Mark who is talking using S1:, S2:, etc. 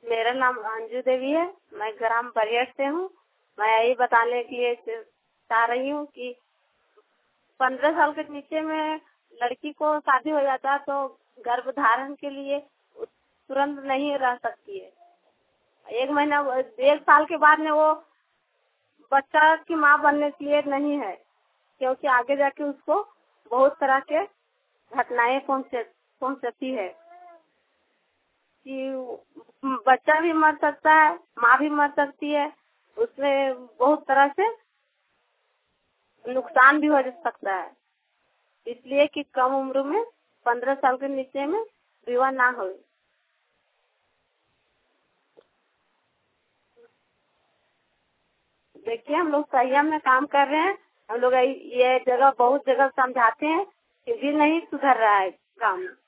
S1: मेरा नाम अंजू देवी है। मैं ग्राम बरियट से हूँ। मैं यही बताने के लिए चाह रही हूँ कि 15 साल के नीचे में लड़की को शादी हो जाता है तो गर्भ धारण के लिए तुरंत नहीं रह सकती है। 1 साल के बाद में वो बच्चा की माँ बनने के लिए नहीं है, क्योंकि आगे जाके उसको बहुत तरह के घटनाएं पहुँचती है कि बच्चा भी मर सकता है, माँ भी मर सकती है। उसमें बहुत तरह से नुकसान भी हो सकता है। इसलिए कि कम उम्र में 15 साल के नीचे में विवाह ना हो। देखिए, हम लोग संयम में काम कर रहे हैं। हम लोग ये जगह बहुत जगह समझाते हैं, फिर भी नहीं सुधर रहा है काम।